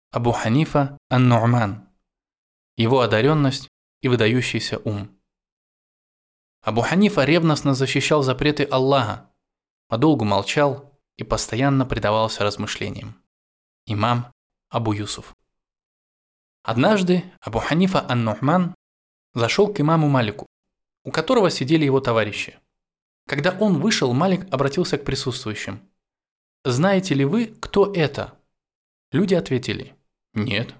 Абу Ханифа ан-Ну'ман. Его одаренность и выдающийся ум. Абу Ханифа ревностно защищал запреты Аллаха, подолгу молчал и постоянно предавался размышлениям. Имам Абу Юсуф. Однажды Абу Ханифа ан-Ну'ман зашел к имаму Малику, у которого сидели его товарищи. Когда он вышел, Малик обратился к присутствующим. «Знаете ли вы, кто это?» Люди ответили: «Нет».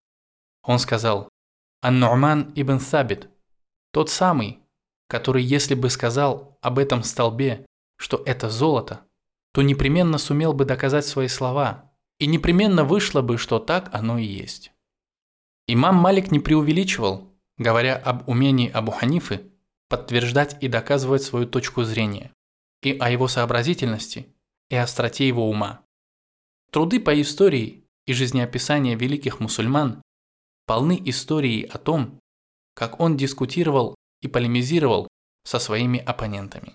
Он сказал: «Ан-Ну'ман ибн Сабит, тот самый, который, если бы сказал об этом столбе, что это золото, то непременно сумел бы доказать свои слова, и непременно вышло бы, что так оно и есть». Имам Малик не преувеличивал, говоря об умении Абу Ханифы подтверждать и доказывать свою точку зрения, и о его сообразительности, и остроте его ума. Труды по истории и жизнеописания великих мусульман полны историей о том, как он дискутировал и полемизировал со своими оппонентами.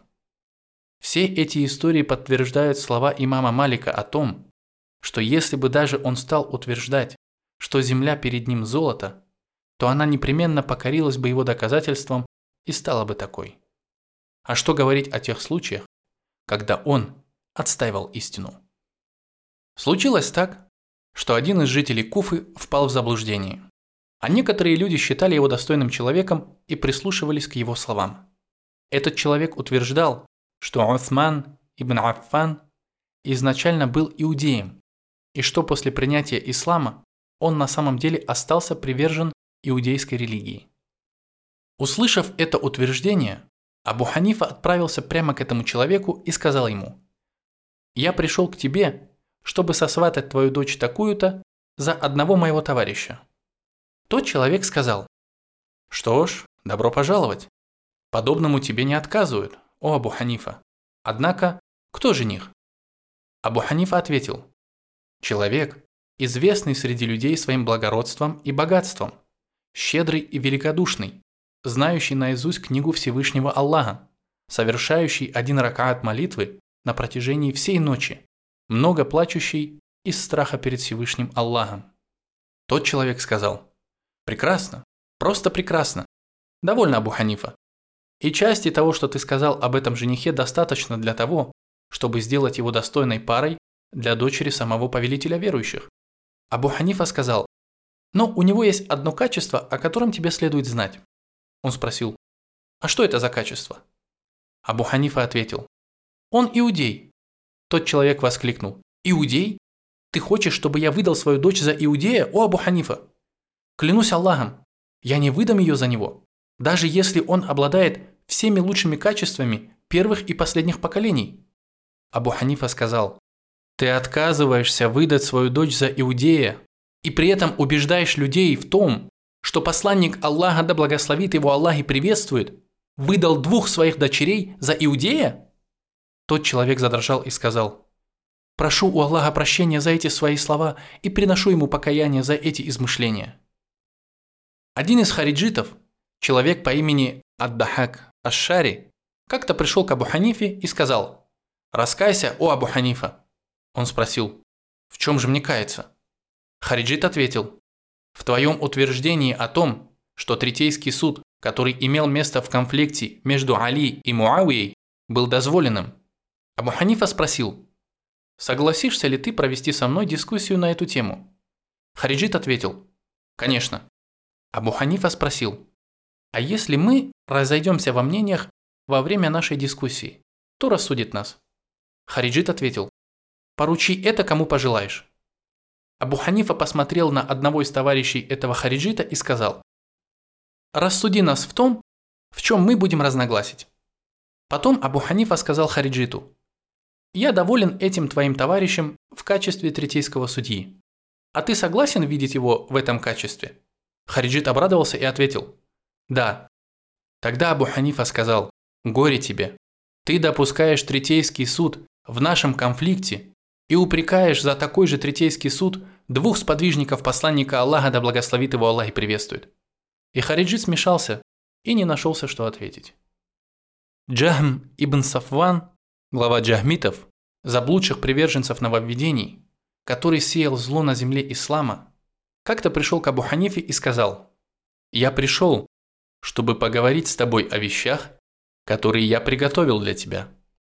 Все эти истории подтверждают слова имама Малика о том, что если бы даже он стал утверждать, что земля перед ним золото, то она непременно покорилась бы его доказательствам и стала бы такой. А что говорить о тех случаях, когда он отстаивал истину? Случилось так, что один из жителей Куфы впал в заблуждение, а некоторые люди считали его достойным человеком и прислушивались к его словам. Этот человек утверждал, что Усман ибн Аффан изначально был иудеем, и что после принятия ислама он на самом деле остался привержен иудейской религии. Услышав это утверждение, Абу Ханифа отправился прямо к этому человеку и сказал ему: «Я пришел к тебе, чтобы сосватать твою дочь такую-то за одного моего товарища». Тот человек сказал: «Что ж, добро пожаловать. Подобному тебе не отказывают, о Абу Ханифа. Однако, кто жених?» Абу Ханифа ответил: «Человек, известный среди людей своим благородством и богатством, щедрый и великодушный, знающий наизусть книгу Всевышнего Аллаха, совершающий один ракаат молитвы на протяжении всей ночи, много плачущий из страха перед Всевышним Аллахом». Тот человек сказал: «Прекрасно, просто прекрасно. Довольно, Абу Ханифа. И части того, что ты сказал об этом женихе, достаточно для того, чтобы сделать его достойной парой для дочери самого повелителя верующих». Абу Ханифа сказал: «Но у него есть одно качество, о котором тебе следует знать». Он спросил: «А что это за качество?» Абу Ханифа ответил: «Он иудей». Тот человек воскликнул: «Иудей? Ты хочешь, чтобы я выдал свою дочь за иудея, о Абу Ханифа? Клянусь Аллахом, я не выдам ее за него, даже если он обладает всеми лучшими качествами первых и последних поколений». Абу Ханифа сказал: «Ты отказываешься выдать свою дочь за иудея и при этом убеждаешь людей в том, что посланник Аллаха, да благословит его Аллах и приветствует, выдал двух своих дочерей за иудея?» Тот человек задрожал и сказал: «Прошу у Аллаха прощения за эти свои слова и приношу ему покаяние за эти измышления». Один из хариджитов, человек по имени Ад-Дахак аш-Шари, как-то пришел к Абу Ханифе и сказал: «Раскайся, о Абу Ханифа». Он спросил: «В чем же мне каяться?» Хариджит ответил: «В твоем утверждении о том, что Третейский суд, который имел место в конфликте между Али и Муавией, был дозволенным». Абу Ханифа спросил: «Согласишься ли ты провести со мной дискуссию на эту тему?» Хариджит ответил: «Конечно». Абу Ханифа спросил: «А если мы разойдемся во мнениях во время нашей дискуссии, кто рассудит нас?» Хариджит ответил: «Поручи это кому пожелаешь». Абу Ханифа посмотрел на одного из товарищей этого хариджита и сказал: «Рассуди нас в том, в чем мы будем разногласить». Потом Абу Ханифа сказал хариджиту: «Я доволен этим твоим товарищем в качестве третейского судьи. А ты согласен видеть его в этом качестве?» Хариджит обрадовался и ответил: «Да». Тогда Абу Ханифа сказал: «Горе тебе! Ты допускаешь третейский суд в нашем конфликте и упрекаешь за такой же третейский суд двух сподвижников посланника Аллаха, да благословит его Аллах и приветствует». И хариджит смешался и не нашелся, что ответить. Джахм ибн Сафван, глава джахмитов, заблудших приверженцев нововведений, который сеял зло на земле ислама, как-то пришел к Абу Ханифе и сказал: «Я пришел, чтобы поговорить с тобой о вещах, которые я приготовил для тебя».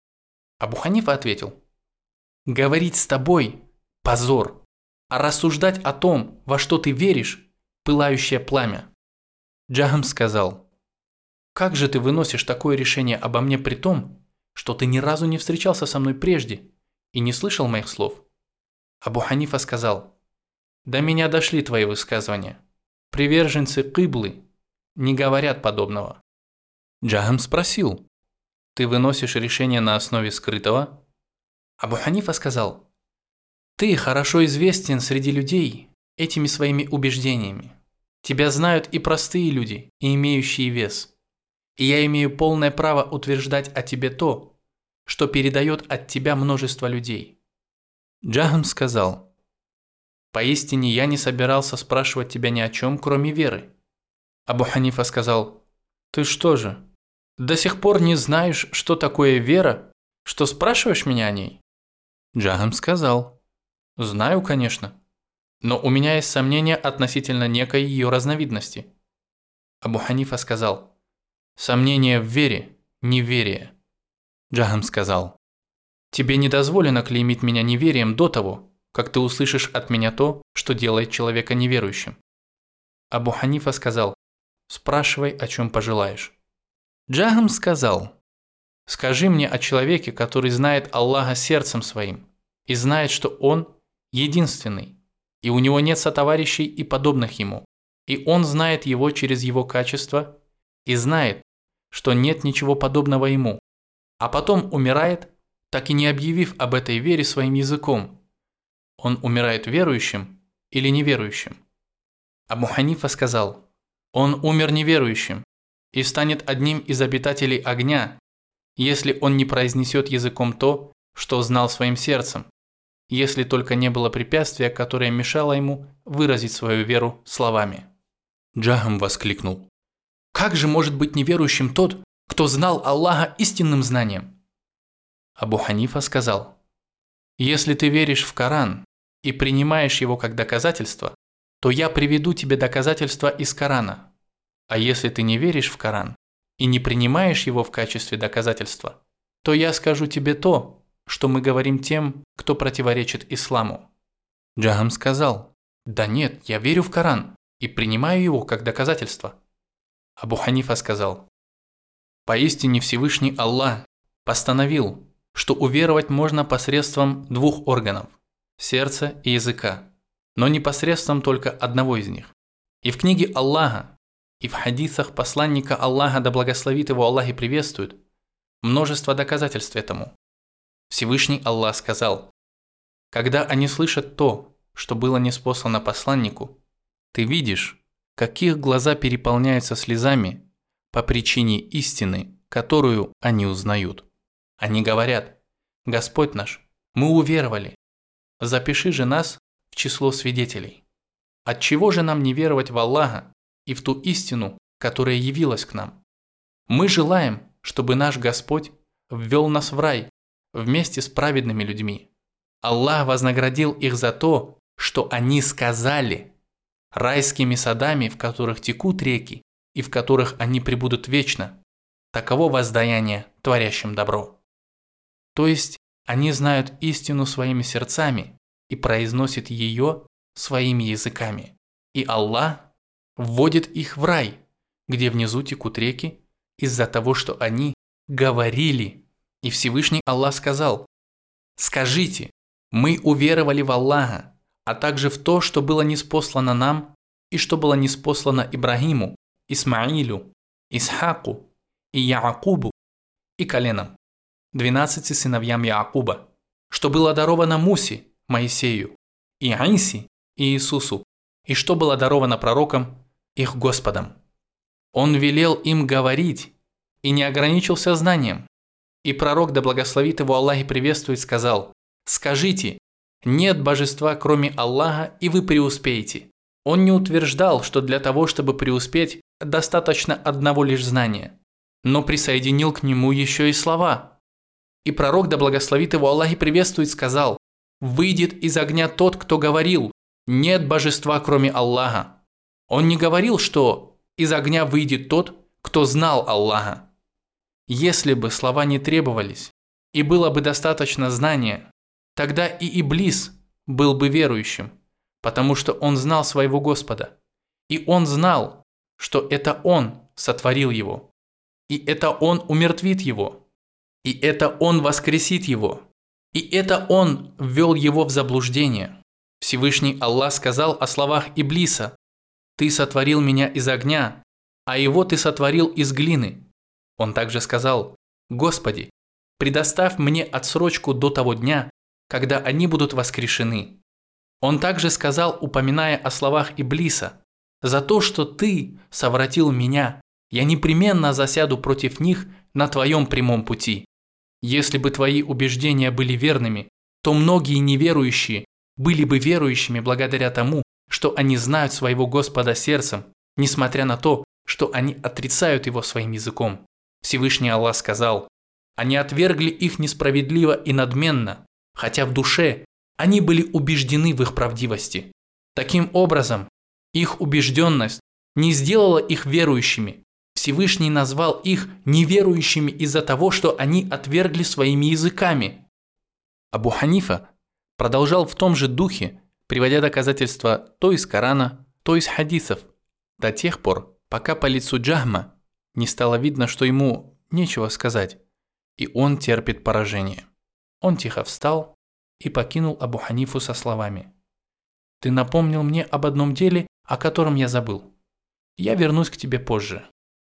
Абу Ханифа ответил: «Говорить с тобой – позор, а рассуждать о том, во что ты веришь – пылающее пламя». Джахм сказал: «Как же ты выносишь такое решение обо мне при том, что ты ни разу не встречался со мной прежде и не слышал моих слов?» Абу Ханифа сказал: «До меня дошли твои высказывания. Приверженцы кыблы не говорят подобного». Джахм спросил: «Ты выносишь решение на основе скрытого?» Абу Ханифа сказал: «Ты хорошо известен среди людей этими своими убеждениями. Тебя знают и простые люди, и имеющие вес. И я имею полное право утверждать о тебе то, что передает от тебя множество людей». Джахм сказал: «Поистине я не собирался спрашивать тебя ни о чем, кроме веры». Абу Ханифа сказал: «Ты что же, до сих пор не знаешь, что такое вера, что спрашиваешь меня о ней?» Джахм сказал: «Знаю, конечно, но у меня есть сомнения относительно некой ее разновидности». Абу Ханифа сказал: «Сомнение в вере – неверие». Джахм сказал: «Тебе не дозволено клеймить меня неверием до того, как ты услышишь от меня то, что делает человека неверующим». Абу Ханифа сказал: «Спрашивай, о чем пожелаешь». Джахм сказал: «Скажи мне о человеке, который знает Аллаха сердцем своим и знает, что Он единственный, и у него нет сотоварищей и подобных ему, и он знает его через его качества и знает, что нет ничего подобного ему, а потом умирает, так и не объявив об этой вере своим языком. Он умирает верующим или неверующим?» Абу Ханифа сказал: «Он умер неверующим и станет одним из обитателей огня, если он не произнесет языком то, что знал своим сердцем, если только не было препятствия, которое мешало ему выразить свою веру словами». Джахм воскликнул: «Как же может быть неверующим тот, кто знал Аллаха истинным знанием?» Абу Ханифа сказал: «Если ты веришь в Коран и принимаешь его как доказательство, то я приведу тебе доказательства из Корана. А если ты не веришь в Коран и не принимаешь его в качестве доказательства, то я скажу тебе то, что мы говорим тем, кто противоречит исламу». Джахм сказал: «Да нет, я верю в Коран и принимаю его как доказательство». Абу Ханифа сказал: «Поистине Всевышний Аллах постановил, что уверовать можно посредством двух органов – сердца и языка, но не посредством только одного из них. И в книге Аллаха, и в хадисах посланника Аллаха, да благословит его Аллах и приветствует, множество доказательств этому. Всевышний Аллах сказал: когда они слышат то, что было ниспослано посланнику, ты видишь, как их глаза переполняются слезами по причине истины, которую они узнают. Они говорят: Господь наш, мы уверовали, запиши же нас в число свидетелей. Отчего же нам не веровать в Аллаха и в ту истину, которая явилась к нам? Мы желаем, чтобы наш Господь ввел нас в рай вместе с праведными людьми. Аллах вознаградил их за то, что они сказали: райскими садами, в которых текут реки и в которых они пребудут вечно. Таково воздаяние творящим добро». То есть они знают истину своими сердцами и произносят ее своими языками. И Аллах вводит их в рай, где внизу текут реки, из-за того, что они говорили. И Всевышний Аллах сказал: «Скажите, мы уверовали в Аллаха, а также в то, что было ниспослано нам и что было ниспослано Ибрагиму, Исмаилю, Исхаку и Яакубу и коленам, 12 сыновьям Яакуба, что было даровано Мусе, Моисею, и Иисе и Иисусу, и что было даровано пророкам, их Господом. Он велел им говорить и не ограничился знанием. И пророк, да благословит его Аллах и приветствует, сказал: «Скажите, нет божества, кроме Аллаха, и вы преуспеете». Он не утверждал, что для того, чтобы преуспеть, достаточно одного лишь знания, но присоединил к нему еще и слова. И пророк, да благословит его Аллах и приветствует, сказал: «Выйдет из огня тот, кто говорил: нет божества, кроме Аллаха. Он не говорил, что из огня выйдет тот, кто знал Аллаха. Если бы слова не требовались, и было бы достаточно знания, тогда и Иблис был бы верующим, потому что он знал своего Господа. И он знал, что это он сотворил его, и это он умертвит его, и это он воскресит его, и это он ввел его в заблуждение. Всевышний Аллах сказал о словах Иблиса: «Ты сотворил меня из огня, а его ты сотворил из глины». Он также сказал: «Господи, предоставь мне отсрочку до того дня, когда они будут воскрешены». Он также сказал, упоминая о словах Иблиса: «За то, что ты совратил меня, я непременно засяду против них на твоем прямом пути». Если бы твои убеждения были верными, то многие неверующие были бы верующими благодаря тому, что они знают своего Господа сердцем, несмотря на то, что они отрицают его своим языком. Всевышний Аллах сказал: «Они отвергли их несправедливо и надменно, хотя в душе они были убеждены в их правдивости. Таким образом, их убежденность не сделала их верующими. Всевышний назвал их неверующими из-за того, что они отвергли своими языками». Абу Ханифа продолжал в том же духе, приводя доказательства то из Корана, то из хадисов, до тех пор, пока по лицу Джахма не стало видно, что ему нечего сказать, и он терпит поражение. Он тихо встал и покинул Абу Ханифу со словами: «Ты напомнил мне об одном деле, о котором я забыл. Я вернусь к тебе позже».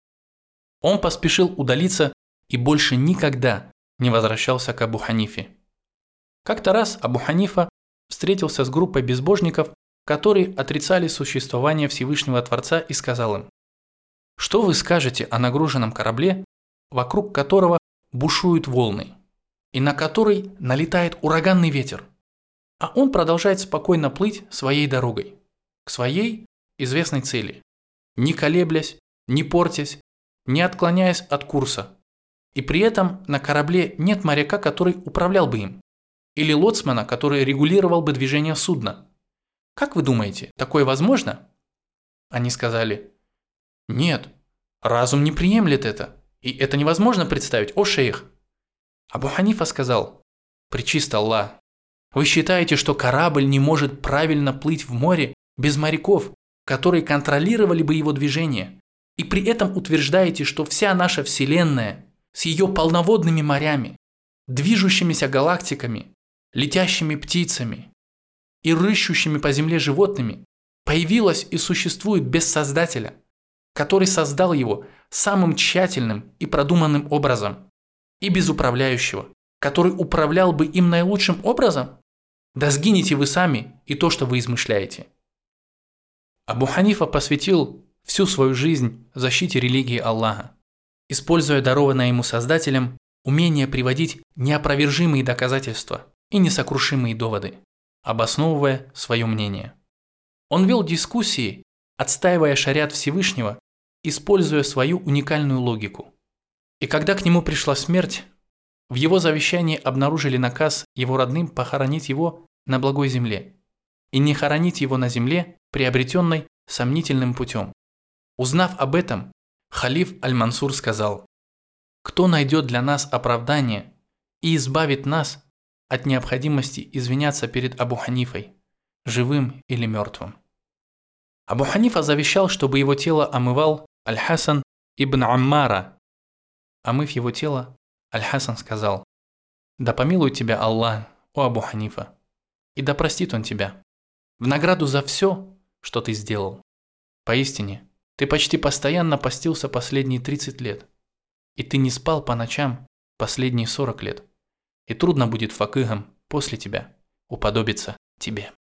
Он поспешил удалиться и больше никогда не возвращался к Абу Ханифе. Как-то раз Абу Ханифа встретился с группой безбожников, которые отрицали существование Всевышнего Творца, и сказал им: «Что вы скажете о нагруженном корабле, вокруг которого бушуют волны, и на который налетает ураганный ветер, а он продолжает спокойно плыть своей дорогой, к своей известной цели, не колеблясь, не портясь, не отклоняясь от курса, и при этом на корабле нет моряка, который управлял бы им, или лоцмана, который регулировал бы движение судна? Как вы думаете, такое возможно?» Они сказали: «Нет, разум не приемлет это, и это невозможно представить, о шейх». Абу Ханифа сказал: «Пречист Аллах, вы считаете, что корабль не может правильно плыть в море без моряков, которые контролировали бы его движение, и при этом утверждаете, что вся наша Вселенная с ее полноводными морями, движущимися галактиками, летящими птицами и рыщущими по земле животными появилась и существует без Создателя, который создал его самым тщательным и продуманным образом, и без управляющего, который управлял бы им наилучшим образом? Да сгинете вы сами и то, что вы измышляете». Абу Ханифа посвятил всю свою жизнь защите религии Аллаха, используя дарованное ему Создателем умение приводить неопровержимые доказательства и несокрушимые доводы, обосновывая свое мнение. Он вел дискуссии, отстаивая шариат Всевышнего, используя свою уникальную логику. И когда к нему пришла смерть, в его завещании обнаружили наказ его родным похоронить его на благой земле и не хоронить его на земле, приобретенной сомнительным путем. Узнав об этом, халиф Аль-Мансур сказал: «Кто найдет для нас оправдание и избавит нас от необходимости извиняться перед Абу Ханифой, живым или мертвым?» Абу Ханифа завещал, чтобы его тело омывал Аль-Хасан ибн Аммара. Омыв его тело, Аль-Хасан сказал: «Да помилует тебя Аллах, о Абу Ханифа, и да простит он тебя, в награду за все, что ты сделал. Поистине, ты почти постоянно постился последние 30 лет, и ты не спал по ночам последние 40 лет, и трудно будет факыгам после тебя уподобиться тебе».